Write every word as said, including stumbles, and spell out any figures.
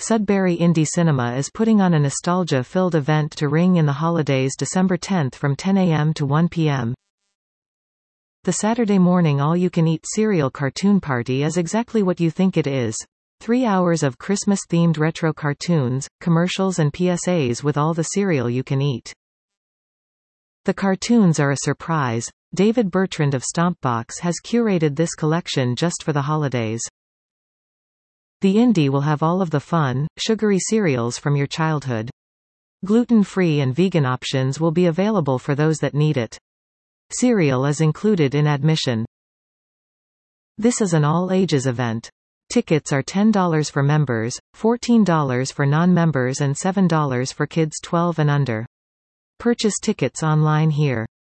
Sudbury Indie Cinema is putting on a nostalgia-filled event to ring in the holidays December tenth from ten a m to one p m The Saturday morning all-you-can-eat cereal cartoon party is exactly what you think it is. Three hours of Christmas-themed retro cartoons, commercials and P S As with all the cereal you can eat. The cartoons are a surprise. David Bertrand of Stompbox has curated this collection just for the holidays. The Indie will have all of the fun, sugary cereals from your childhood. Gluten-free and vegan options will be available for those that need it. Cereal is included in admission. This is an all-ages event. Tickets are ten dollars for members, fourteen dollars for non-members and seven dollars for kids twelve and under. Purchase tickets online here.